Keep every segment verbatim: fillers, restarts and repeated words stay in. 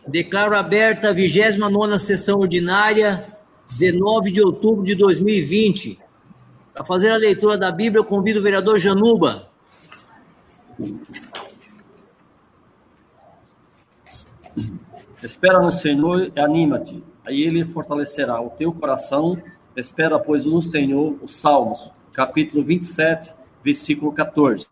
Declaro aberta a vigésima nona sessão ordinária, dezenove de outubro de dois mil e vinte. Para fazer a leitura da Bíblia, eu convido o vereador Januba. Espera no Senhor e anima-te, aí Ele fortalecerá o teu coração. Espera, pois, no Senhor. Os Salmos, capítulo vinte e sete, versículo quatorze.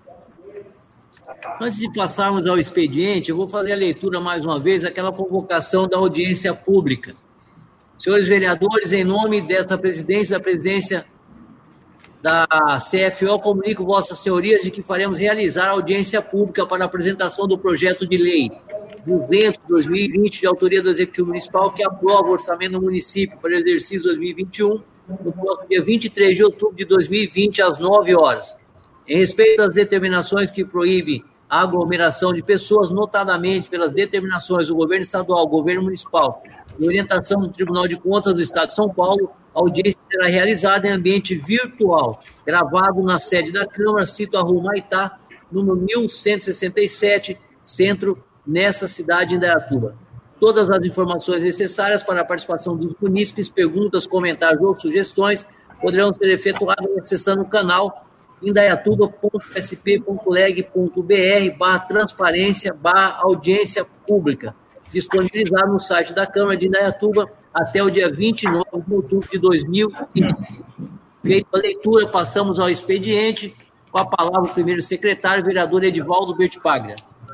Antes de passarmos ao expediente, eu vou fazer a leitura mais uma vez, aquela convocação da audiência pública. Senhores vereadores, em nome desta presidência, da presidência da C F O, comunico vossas senhorias de que faremos realizar a audiência pública para a apresentação do projeto de lei duzentos de dois mil e vinte, de autoria do Executivo Municipal, que aprova o orçamento do município para o exercício dois mil e vinte e um, no próximo dia vinte e três de outubro de dois mil e vinte, às nove horas. Em respeito às determinações que proíbem a aglomeração de pessoas, notadamente pelas determinações do governo estadual, governo municipal e orientação do Tribunal de Contas do Estado de São Paulo, a audiência será realizada em ambiente virtual, gravado na sede da Câmara, cito a Rua Maitá, número mil cento e sessenta e sete, centro, nessa cidade de Indaiatuba. Todas as informações necessárias para a participação dos munícipes, perguntas, comentários ou sugestões poderão ser efetuadas acessando o canal indaiatuba ponto s p ponto leg ponto b r barra transparência barra audiência pública, disponibilizado no site da Câmara de Indaiatuba até o dia vinte e nove de outubro de dois mil e vinte. Feita a leitura, passamos ao expediente. Com a palavra o primeiro secretário, vereador Edivaldo Bertipaglia.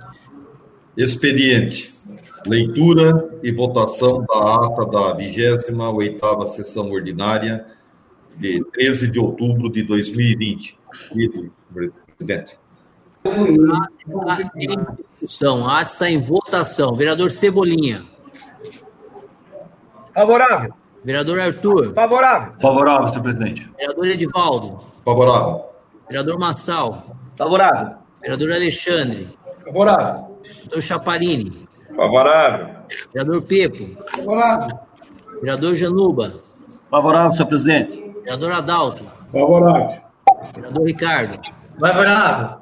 Expediente. Leitura e votação da ata da vigésima oitava sessão ordinária de treze de outubro de dois mil e vinte. Presidente. A ata está em discussão, a ata está em votação. Vereador Cebolinha. Favorável. Vereador Arthur. Favorável. Favorável, senhor presidente. Vereador Edivaldo. Favorável. Vereador Massal. Favorável. Vereador Alexandre. Favorável. Vereador Chaparini. Favorável. Vereador Pepo. Favorável. Vereador Januba. Favorável, senhor presidente. Vereador Adalto. Favorável. Vereador Ricardo. Favorável.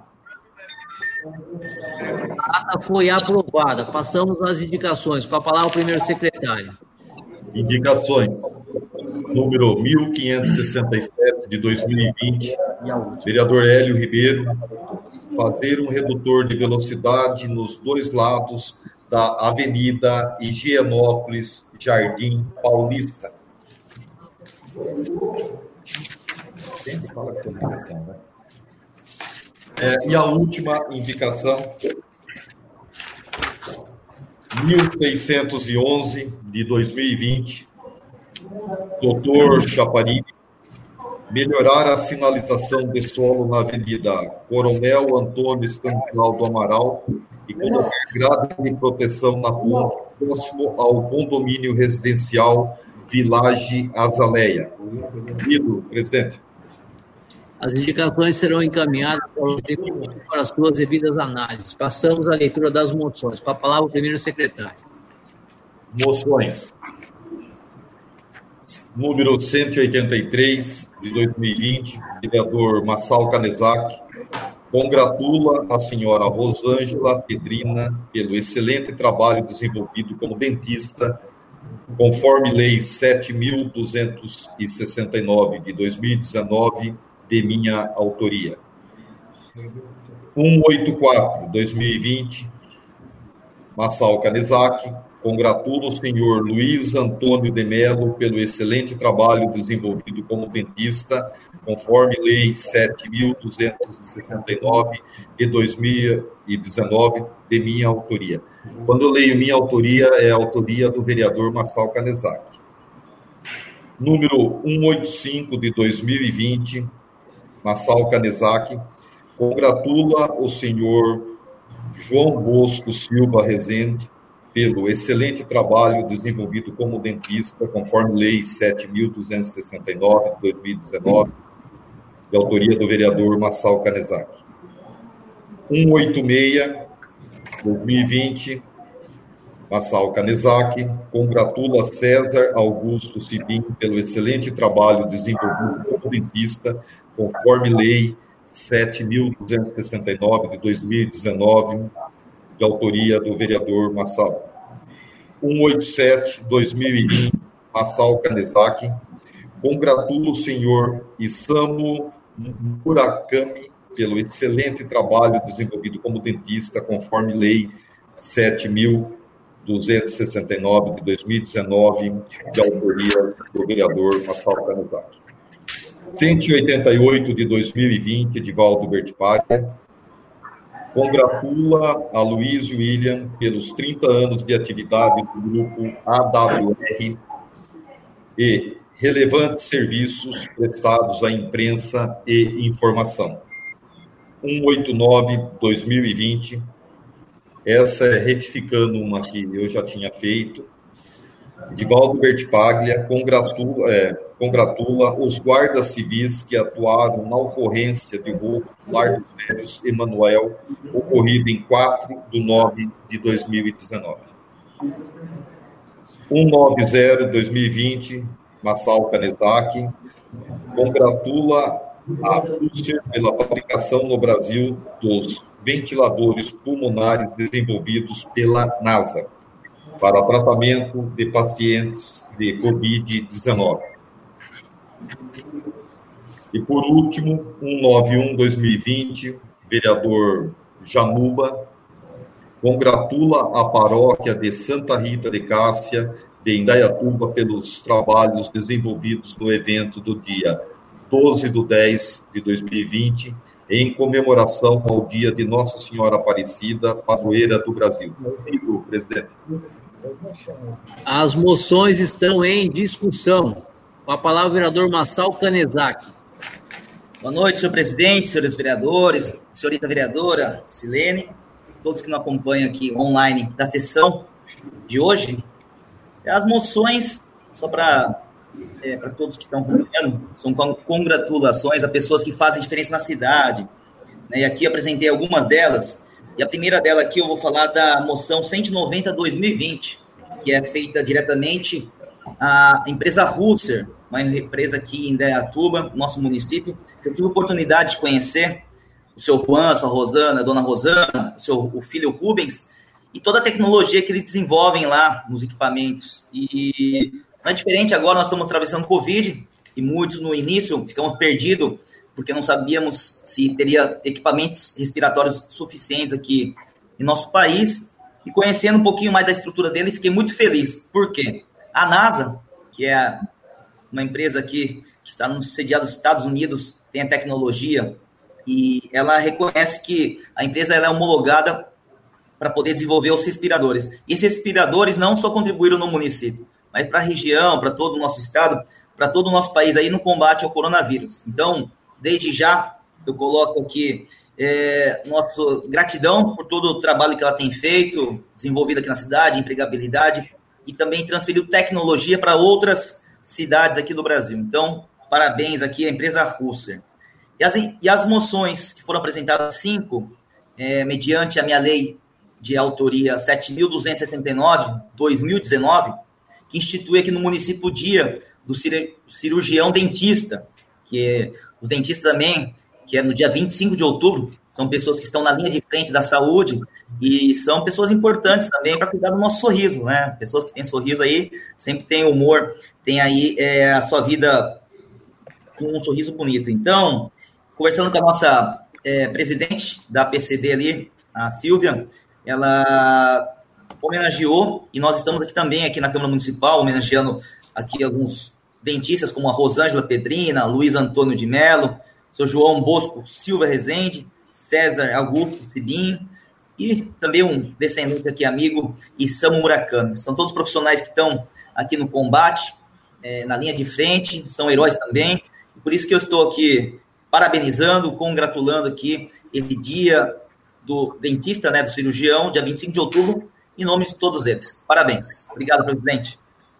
A ata foi aprovada. Passamos às indicações. Com a palavra o primeiro secretário. Indicações. Número mil quinhentos e sessenta e sete de dois mil e vinte. Vereador Hélio Ribeiro. Fazer um redutor de velocidade nos dois lados da Avenida Higienópolis, Jardim Paulista. Sempre fala que tem indicação, né? É, e a última indicação, mil seiscentos e onze de dois mil e vinte, doutor Chaparini, melhorar a sinalização de solo na Avenida Coronel Antônio Stanislau do Amaral e colocar grade de proteção na ponte próximo ao condomínio residencial Village Azaleia. Lido, presidente. As indicações serão encaminhadas para as suas devidas análises. Passamos à leitura das moções. Com a palavra o primeiro secretário. Moções. Número cento e oitenta e três, de dois mil e vinte, vereador Massal Canezak, congratula a senhora Rosângela Pedrina pelo excelente trabalho desenvolvido como dentista, conforme Lei sete mil duzentos e sessenta e nove, de dois mil e dezenove, de minha autoria. cento e oitenta e quatro, dois mil e vinte, Massal Canezak, congratula o senhor Luiz Antônio de Mello pelo excelente trabalho desenvolvido como dentista, conforme Lei sete mil duzentos e sessenta e nove, de dois mil e dezenove, de minha autoria. Quando eu leio minha autoria, é a autoria do vereador Massal Canezak. Número cento e oitenta e cinco, de dois mil e vinte, Massal Canezak, congratula o senhor João Bosco Silva Rezende pelo excelente trabalho desenvolvido como dentista, conforme Lei sete mil duzentos e sessenta e nove, de dois mil e dezenove, de autoria do vereador Massal Canezak. cento e oitenta e seis, dois mil e vinte, Massal Canezak, congratula César Augusto Sibim pelo excelente trabalho desenvolvido como dentista, conforme Lei sete mil duzentos e sessenta e nove, de dois mil e dezenove, de autoria do vereador Massal. cento e oitenta e sete, dois mil e vinte, Masao Kanezaki. Congratulo o senhor Isamu Murakami pelo excelente trabalho desenvolvido como dentista, conforme Lei sete mil duzentos e sessenta e nove de dois mil e dezenove, de autoria do vereador Masao Kanezaki. cento e oitenta e oito de dois mil e vinte, Edivaldo Bertipaglia. Congratula a Luiz William pelos trinta anos de atividade do grupo A W R e relevantes serviços prestados à imprensa e informação. cento e oitenta e nove de dois mil e vinte, essa é retificando uma que eu já tinha feito. Edivaldo Bertipaglia congratula, é, congratula os guardas civis que atuaram na ocorrência de roubo no Lar dos Velhos Emanuel, ocorrido em quatro de nove de dois mil e dezenove. cento e noventa de dois mil e vinte, Masao Kanezaki congratula a Rússia pela fabricação no Brasil dos ventiladores pulmonares desenvolvidos pela NASA para tratamento de pacientes de covid dezenove. E, por último, cento e noventa e um de dois mil e vinte, vereador Januba congratula a paróquia de Santa Rita de Cássia, de Indaiatuba, pelos trabalhos desenvolvidos no evento do dia doze de dez de dois mil e vinte, em comemoração ao dia de Nossa Senhora Aparecida, padroeira do Brasil. Obrigado, presidente. As moções estão em discussão. Com a palavra o vereador Masao Kanezaki. Boa noite, senhor presidente, senhores vereadores, senhorita vereadora Silene, todos que nos acompanham aqui online da sessão de hoje. As moções, só para é, para todos que estão acompanhando, são congratulações a pessoas que fazem diferença na cidade, né? E aqui eu apresentei algumas delas, e a primeira dela aqui eu vou falar da moção cento e noventa de dois mil e vinte, que é feita diretamente à empresa Russer, uma empresa aqui em Indaiatuba, nosso município, que eu tive a oportunidade de conhecer o seu Juan, a sua Rosana, a dona Rosana, o, seu, o filho Rubens, e toda a tecnologia que eles desenvolvem lá nos equipamentos. E não é diferente agora, nós estamos atravessando Covid, e muitos no início ficamos perdidos, porque não sabíamos se teria equipamentos respiratórios suficientes aqui em nosso país, e conhecendo um pouquinho mais da estrutura dele, fiquei muito feliz. Por quê? A NASA, que é uma empresa aqui que está sediada nos Estados Unidos, tem a tecnologia, e ela reconhece que a empresa ela é homologada para poder desenvolver os respiradores. E esses respiradores não só contribuíram no município, mas para a região, para todo o nosso estado, para todo o nosso país aí no combate ao coronavírus. Então, desde já, eu coloco aqui é, nossa gratidão por todo o trabalho que ela tem feito, desenvolvido aqui na cidade, empregabilidade, e também transferiu tecnologia para outras cidades aqui do Brasil. Então, parabéns aqui à empresa Russer. E as, e as moções que foram apresentadas, cinco, é, mediante a minha lei de autoria sete mil duzentos e setenta e nove, dois mil e dezenove, que institui aqui no município o dia do cirurgião dentista, que é, os dentistas também, que é no dia vinte e cinco de outubro, são pessoas que estão na linha de frente da saúde e são pessoas importantes também para cuidar do nosso sorriso, né? Pessoas que têm sorriso aí, sempre têm humor, têm aí é, a sua vida com um sorriso bonito. Então, conversando com a nossa é, presidente da P C D ali, a Silvia, ela homenageou, e nós estamos aqui também, aqui na Câmara Municipal, homenageando aqui alguns dentistas, como a Rosângela Pedrina, Luiz Antônio de Mello, seu João Bosco Silva Rezende, César Augusto Cibim, e também um descendente aqui, amigo, Isamu Murakami. São todos profissionais que estão aqui no combate, é, na linha de frente, são heróis também, e por isso que eu estou aqui parabenizando, congratulando aqui esse dia do dentista, né, do cirurgião, dia vinte e cinco de outubro, em nome de todos eles. Parabéns. Obrigado, presidente.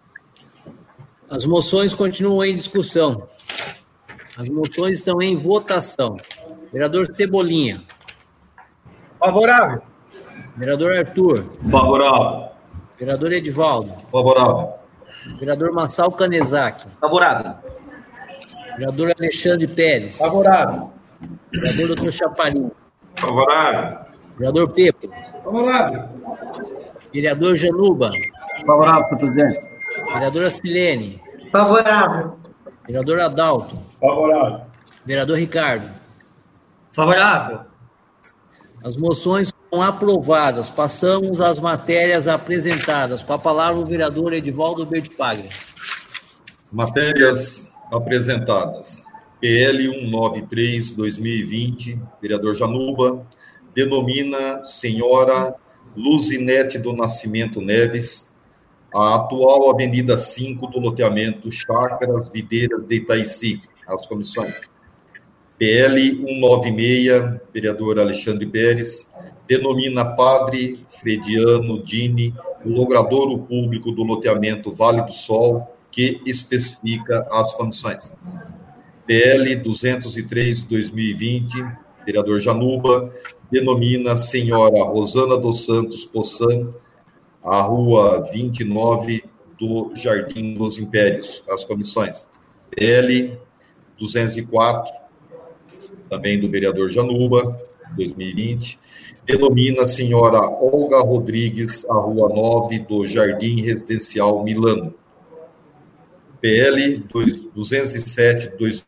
As moções continuam em discussão. As moções estão em votação. Vereador Cebolinha. Favorável. Vereador Arthur. Favorável. Vereador Edivaldo. Favorável. Vereador Masao Kanezaki. Favorável. Vereador Alexandre Pérez. Favorável. Vereador doutor Chaparin. Favorável. Vereador Pepo. Favorável. Vereador Januba. Favorável, senhor presidente. Vereadora Silene. Favorável. Vereador Adalto. Favorável. Vereador Ricardo. Favorável. As moções são aprovadas. Passamos às matérias apresentadas. Com a palavra o vereador Edivaldo Bertipaglia. Matérias apresentadas. P L cento e noventa e três barra dois mil e vinte, vereador Januba, denomina senhora Luzinete do Nascimento Neves a atual Avenida cinco do loteamento Chácaras Videiras de Itaici. As comissões. P L cento e noventa e seis, vereador Alexandre Pérez, denomina Padre Frediano Dini o logradouro público do loteamento Vale do Sol, que especifica as comissões. P L duzentos e três barra dois mil e vinte, vereador Januba, denomina senhora Rosana dos Santos Poçan a rua vinte e nove do Jardim dos Impérios. As comissões. P L duzentos e quatro, também do vereador Januba, dois mil e vinte, denomina senhora Olga Rodrigues a rua nove do Jardim Residencial Milano. P L duzentos e sete barra dois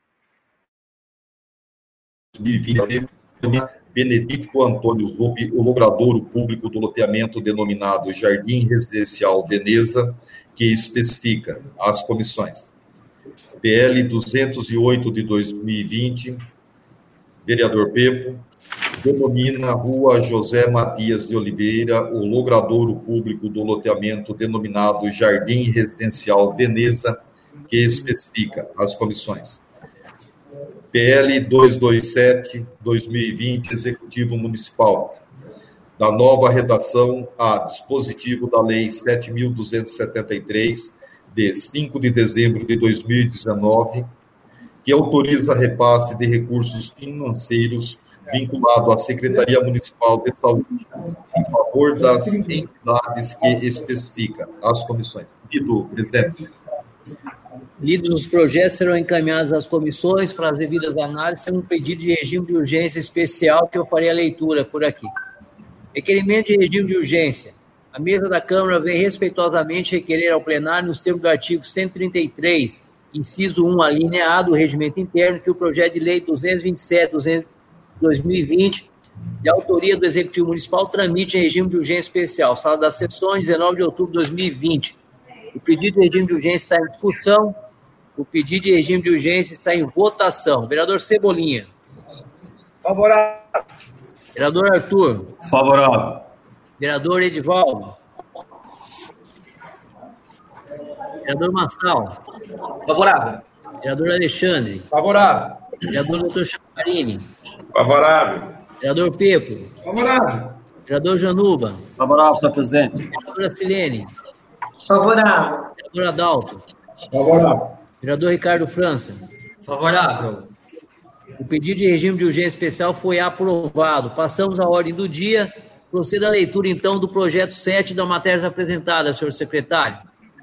mil e vinte, Benedicto Antônio Zubi, o logradouro público do loteamento denominado Jardim Residencial Veneza, que especifica as comissões. P L duzentos e oito de dois mil e vinte, vereador Pepo, denomina Rua José Matias de Oliveira o logradouro público do loteamento denominado Jardim Residencial Veneza, que especifica as comissões. P L duzentos e vinte e sete barra dois mil e vinte, Executivo Municipal, da nova redação a dispositivo da Lei sete mil duzentos e setenta e três, de cinco de dezembro de dois mil e dezenove, que autoriza repasse de recursos financeiros vinculado à Secretaria Municipal de Saúde em favor das entidades que especifica as comissões. Lido, presidente. Lidos os projetos, serão encaminhados às comissões para as devidas análises, um pedido de regime de urgência especial que eu farei a leitura por aqui. Requerimento de regime de urgência. A mesa da Câmara vem respeitosamente requerer ao plenário, nos termos do artigo cento e trinta e três, inciso um, alínea A do Regimento Interno, que o projeto de lei duzentos e vinte e sete barra dois mil e vinte, de autoria do Executivo Municipal, tramite em regime de urgência especial. Sala das Sessões, dezenove de outubro de dois mil e vinte. O pedido de regime de urgência está em discussão. O pedido de regime de urgência está em votação. Vereador Cebolinha. Favorável. Vereador Arthur. Favorável. Vereador Edivaldo. Vereador Massal. Favorável. Vereador Alexandre. Favorável. Vereador doutor Chaparini. Favorável. Vereador Pepo. Favorável. Vereador Januba. Favorável, senhor presidente. Vereadora Silene. Favorável. Vereador Adalto. Favorável. Vereador Ricardo França. Favorável. O pedido de regime de urgência especial foi aprovado. Passamos à ordem do dia. Proceda a leitura, então, do projeto sete da matérias apresentadas, senhor secretário.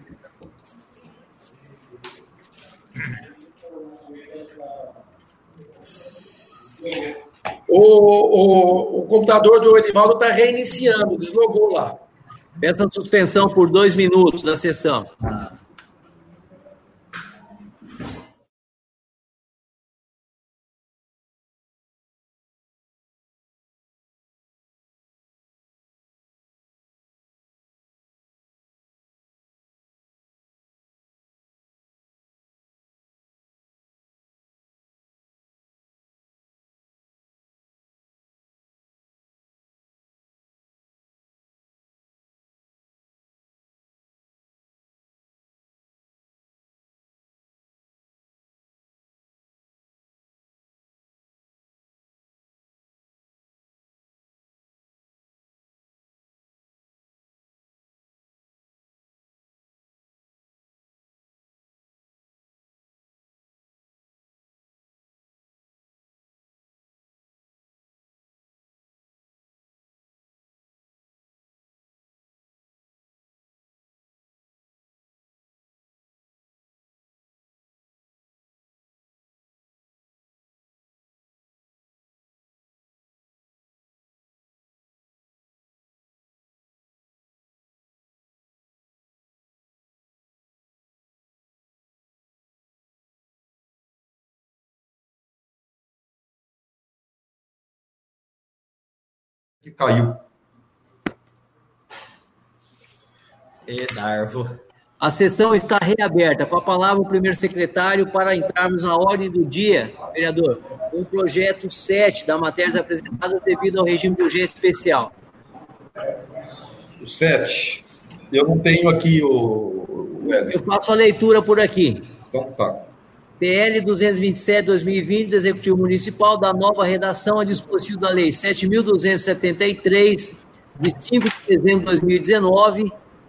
O, o, o computador do Edivaldo está reiniciando, deslogou lá. Peço a suspensão por dois minutos da sessão. que caiu. E Darvo. A sessão está reaberta. Com a palavra o primeiro secretário para entrarmos na ordem do dia, vereador, o projeto sete da matérias apresentadas devido ao regime de urgência especial. O sete. Eu não tenho aqui o... o Eu faço a leitura por aqui. Então tá. P L duzentos e vinte e sete de dois mil e vinte do Executivo Municipal da nova redação a dispositivo da Lei sete mil duzentos e setenta e três, de cinco de dezembro de dois mil e dezenove,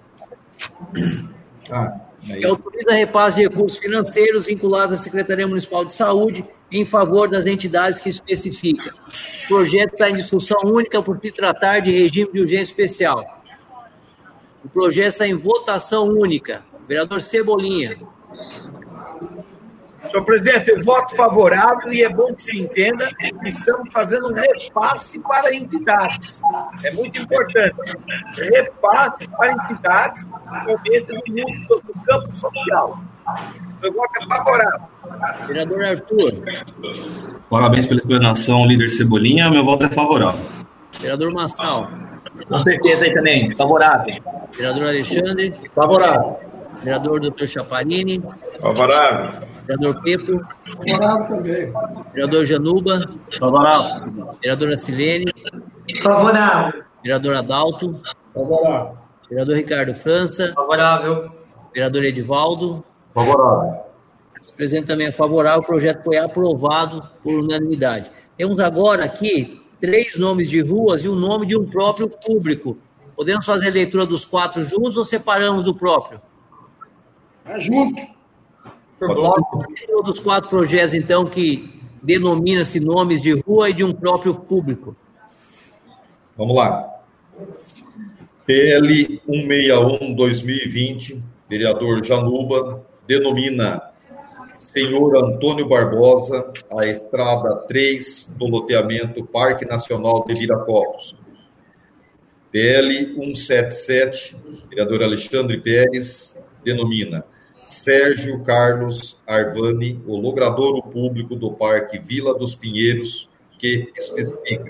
Ah, é que autoriza repasse de recursos financeiros vinculados à Secretaria Municipal de Saúde em favor das entidades que especifica. O projeto está em discussão única por se tratar de regime de urgência especial. O projeto está em votação única. Vereador Cebolinha. Senhor presidente, eu voto favorável e é bom que se entenda que estamos fazendo um repasse para entidades. É muito importante. Repasse para entidades que entram no, no campo social. Eu voto é favorável. Vereador Arthur. Parabéns pela explanação, líder Cebolinha. Meu voto é favorável. Vereador Massal. Com certeza aí também, favorável. Vereador Alexandre. Favorável. Vereador doutor Chaparini. Favorável. Vereador Pepo. Favorável também. Vereador Januba. Favorável. Vereadora Silene. Favorável. Vereador Adalto. Favorável. Vereador Ricardo França. Favorável. Vereador Edivaldo. Favorável. O presidente também é favorável. O projeto foi aprovado por unanimidade. Temos agora aqui três nomes de ruas e o nome de um próprio público. Podemos fazer a leitura dos quatro juntos ou separamos o próprio? É junto. Por bloco. Dos quatro projetos, então, que denomina-se nomes de rua e de um próprio público. Vamos lá. P L cento e sessenta e um, dois mil e vinte, vereador Januba, denomina senhor Antônio Barbosa a estrada três do loteamento Parque Nacional de Viracopos. P L cento e setenta e sete, vereador Alexandre Pérez, denomina Sérgio Carlos Arvani, o logradouro público do Parque Vila dos Pinheiros, que especifica.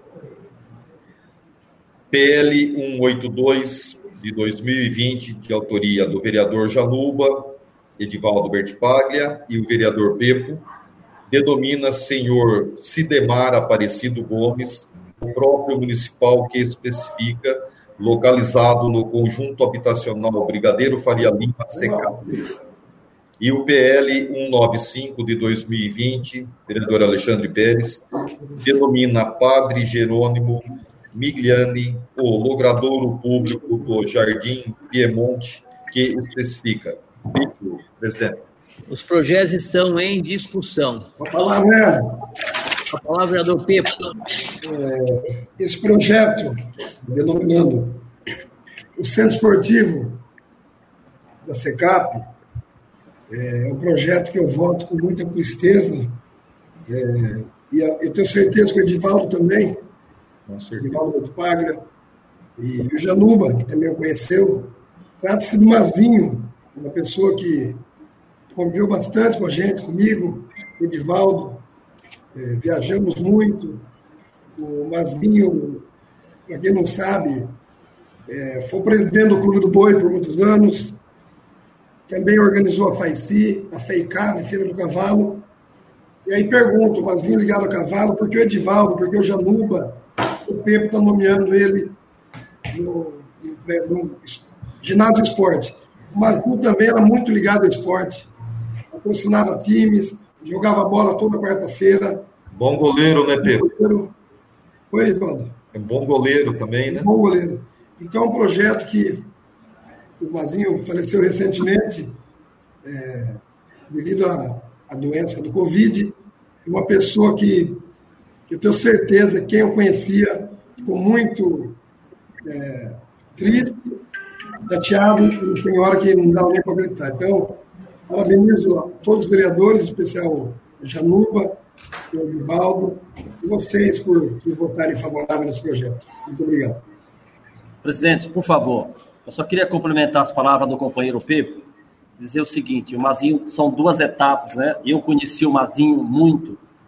P L cento e oitenta e dois, de dois mil e vinte, de autoria do vereador Januba, Edivaldo Bertipaglia e o vereador Pepo, denomina senhor Sidemar Aparecido Gomes, o próprio municipal que especifica, localizado no conjunto habitacional Brigadeiro Faria Lima, Secap. E o P L cento e noventa e cinco de dois mil e vinte, vereador Alexandre Pérez, denomina Padre Jerônimo Migliani, o logradouro público do Jardim Piemonte, que especifica. Presidente. Os projetos estão em discussão. A palavra, A palavra, vereador Pepo. é, esse projeto, denominando o Centro Esportivo da Secap, é um projeto que eu voto com muita tristeza, é, e eu tenho certeza que o Edivaldo também, Com certeza. Edivaldo Bertipaglia, e o Januba, que também o conheceu. Trata-se do Mazinho, uma pessoa que conviveu bastante com a gente, comigo, o Edivaldo, é, viajamos muito. O Mazinho, para quem não sabe, é, foi presidente do Clube do Boi por muitos anos, também organizou a FAICI, a FEICAV, a Feira do Cavalo. E aí pergunto, o Mazinho ligado a cavalo, por que o Edivaldo, por que o Januba, o Pepo está nomeando ele no, no, no ginásio de esporte. O Mazinho também era muito ligado ao esporte, patrocinava times, jogava bola toda quarta-feira. Bom goleiro, né, Pedro? Foi, Edvaldo? É bom goleiro também, né? Bom goleiro. Então, é um projeto que o Mazinho faleceu recentemente, é, devido à, à doença do Covid, uma pessoa que, que eu tenho certeza, quem eu conhecia, ficou muito é, triste, chateado, e tem hora que não dá nem para acreditar. Então, parabenizo a todos os vereadores, em especial o Januba, o Edivaldo, e vocês por, por votarem favorável nesse projeto. Muito obrigado. Presidente, por favor, eu só queria complementar as palavras do companheiro Pepo, dizer o seguinte, o Mazinho são duas etapas, né? Eu conheci o Mazinho muito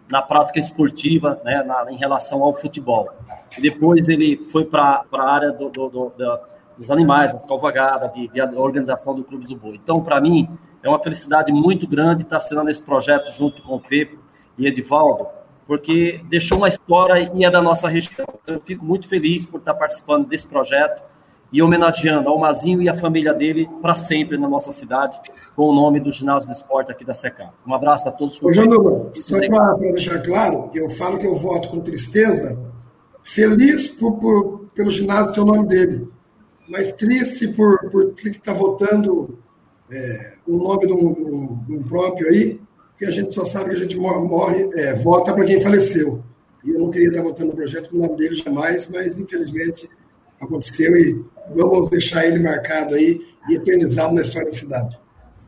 na prática esportiva, né, na, em relação ao futebol. Depois ele foi para a área do, do, do, do, dos animais, das cavalgadas, de, de organização do Clube do Boi. Então, para mim, é uma felicidade muito grande estar assinando esse projeto junto com o Pepo e Edivaldo, porque deixou uma história e é da nossa região. Então, eu fico muito feliz por estar participando desse projeto e homenageando ao Mazinho e a família dele para sempre na nossa cidade, com o nome do Ginásio de Esporte aqui da SECAM. Um abraço a todos. Ô, Janduba, só para deixar claro, eu falo que eu voto com tristeza, feliz por, por, pelo ginásio ter o nome dele, mas triste por, por ter que estar votando é, o nome de um, de, um, de um próprio aí, porque a gente só sabe que a gente morre, morre é, vota para quem faleceu. E eu não queria estar votando no projeto com o nome dele jamais, mas infelizmente aconteceu e vamos deixar ele marcado aí e eternizado na história da cidade.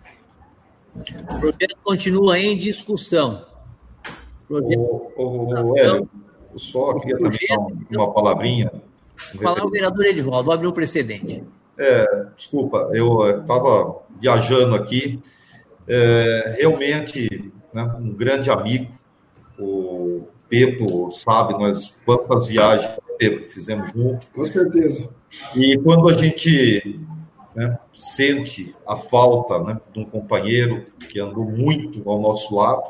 O projeto continua em discussão. Projeto... O, o, o Hélio, eu só queria também dar uma palavrinha. Falar o vereador Edivaldo, abre um precedente. É, desculpa, eu estava viajando aqui. É, realmente, né, um grande amigo, o Pepo, sabe, nós quantas viagens Pepo fizemos junto. Com certeza. E quando a gente, né, sente a falta, né, de um companheiro que andou muito ao nosso lado,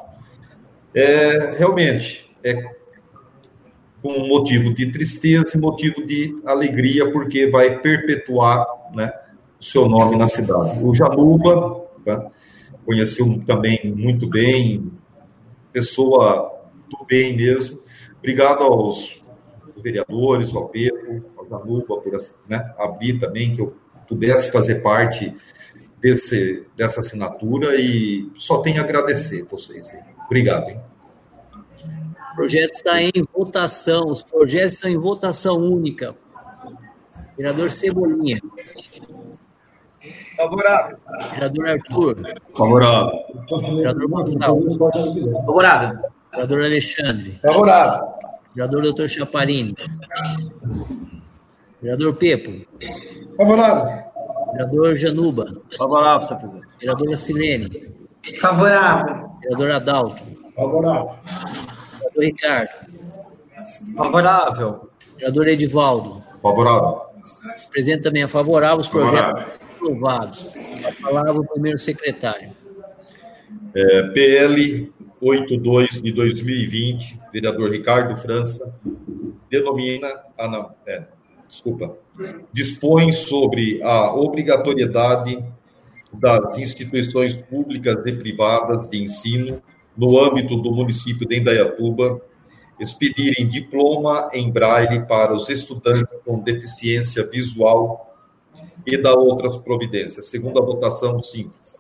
é, realmente é com motivo de tristeza e motivo de alegria, porque vai perpetuar, né, o seu nome na cidade. O Januba, tá? Conheci-o também muito bem, pessoa do bem mesmo. Obrigado aos vereadores, ao Pedro, ao Januba, por, né, abrir também, que eu pudesse fazer parte desse, dessa assinatura, e só tenho a agradecer a vocês. Obrigado, hein? O projeto está em votação, os projetos estão em votação única. Vereador Cebolinha. Favorável. Vereador Arthur. Favorável. Vereador Marçal. Favorável. Vereador Alexandre. Favorável. Vereador doutor Chaparini. Vereador Pepo. Favorável. Vereador Januba. Favorável, senhor presidente. Vereadora Silene. Favorável. Vereador Adalto. Favorável. Vereador Ricardo. Favorável. Vereador Edivaldo. Favorável. O presidente também é favorável, os projetos aprovados. A palavra o primeiro secretário. É, P L oitenta e dois de dois mil e vinte, vereador Ricardo França, denomina, ah não, é, desculpa, dispõe sobre a obrigatoriedade das instituições públicas e privadas de ensino no âmbito do município de Indaiatuba expedirem diploma em braille para os estudantes com deficiência visual e da outras providências. Segunda votação simples.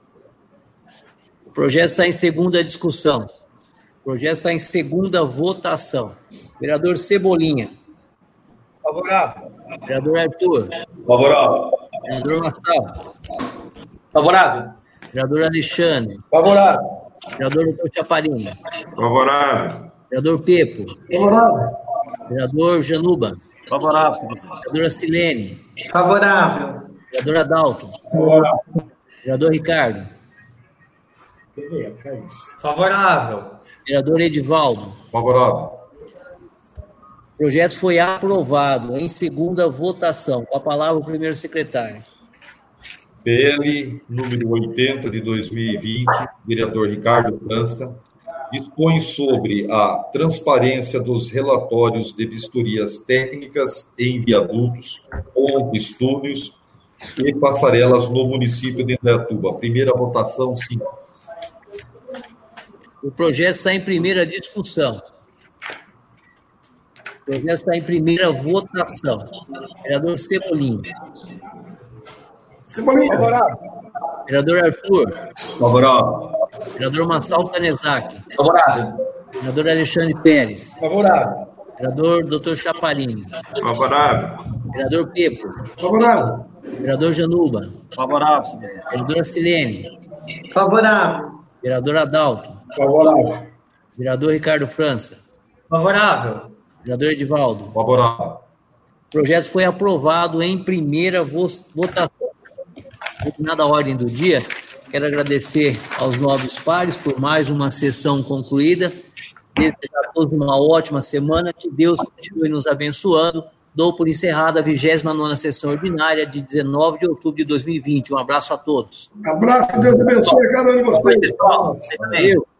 O projeto está em segunda discussão. O projeto está em segunda votação. Vereador Cebolinha. Favorável. Vereador Arthur. Favorável. Vereador Marçal. Favorável. Vereador Alexandre. Favorável. Vereador doutor Chaparini. Favorável. Vereador Pepo. Favorável. Vereador Januba. Favorável, senhor presidente. Vereadora Silene. Favorável. Vereador Adalto. Favorável. Vereador Ricardo. Favorável. Vereador Edivaldo. Favorável. O projeto foi aprovado em segunda votação. Com a palavra o primeiro secretário. P L número oitenta de dois mil e vinte, vereador Ricardo França, dispõe sobre a transparência dos relatórios de vistorias técnicas em viadutos, pontes, túneis e passarelas no município de Indaiatuba. Primeira votação, sim. O projeto está em primeira discussão. O projeto está em primeira votação. Vereador Cebolinha. Cebolinha. Favorável. Vereador Arthur. Favorável. Vereador Marçal Canezaki. Favorável. Vereador Alexandre Pérez. Favorável. Vereador doutor Chaparini. Favorável. Vereador Pepo. Favorável. Vereador Januba. Favorável, senhor presidente. Vereadora Silene. Favorável. Vereador Adalto. Favorável. Vereador Ricardo França. Favorável. Vereador Edivaldo. Favorável. O projeto foi aprovado em primeira votação. Terminada a ordem do dia, quero agradecer aos nobres pares por mais uma sessão concluída desejar a todos uma ótima semana, que Deus continue nos abençoando. Dou por encerrada a vigésima nona sessão ordinária de dezenove de outubro de dois mil e vinte. Um abraço a todos. Abraço, Deus abençoe cada um de vocês. Valeu.